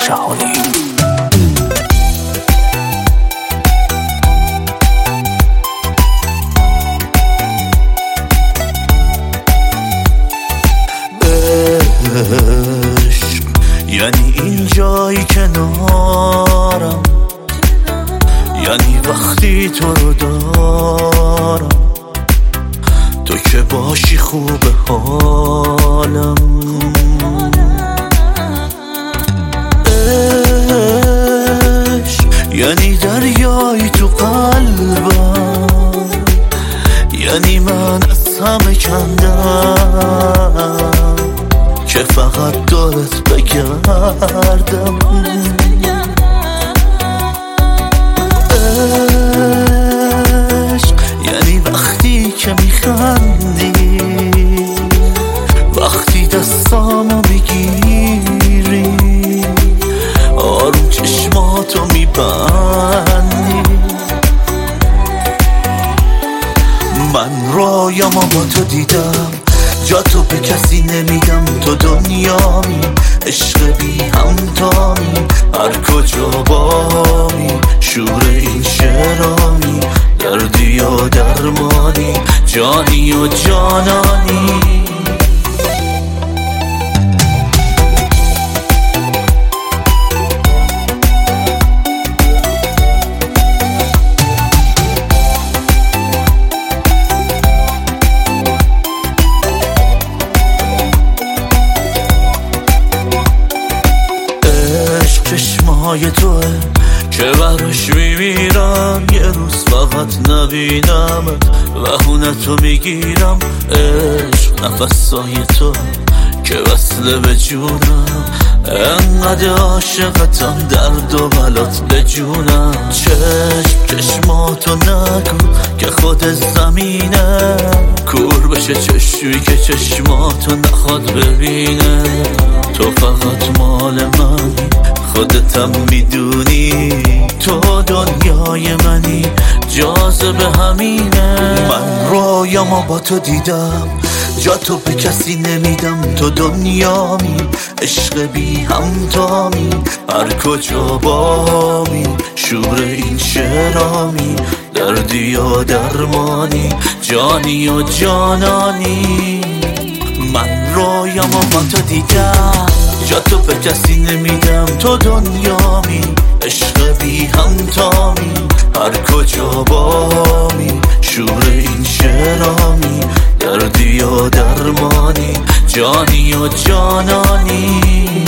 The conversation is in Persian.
جهانی. عشق یعنی این جایی کنارم، یعنی وقتی تو رو دارم، تو که باشی خوب حالم. عشق یعنی دریایی تو قلبم، یعنی من از همه کندم که فقط دارت بگردم. عشق یعنی وقتی که میخندی، وقتی دستامو میگیری، آروم چشماتو میبندی. من رایامو با تو دیدم، جا تو به کسی نمیدم، تو دنیامی، عشق بی همتامی، هر کجا بامی، شور این شعرامی، دردی و درمانی، جانی و جانانی. چشمهای توه که براش میمیرم، یه روز فقط نبینمت وهونتو میگیرم. عشق نفسای تو که وصله به جونم، انقدر عاشقتم، درد و بلات به جونم. چشماتو نگو که خود زمینه، کور بشه چشمی که چشماتو نخواد ببینه. تو فقط مال منی، خودتم میدونی، تو دنیای منی، جاذبه همینه. من رویامو با تو دیدم، جا تو به کسی نمیدم، تو دنیامی، عشق بی همتامی، هر کجا بامی، شور این شعرامی، دردی و درمانی، جانی و جانانی. من رویامو با تو دیدم، جا تو به کسی نمیدم، تو دنیامی، عشق بی همتامی، هر کجا بامی، شور این شعرامی، دردی و درمانی، جانی و جانانی.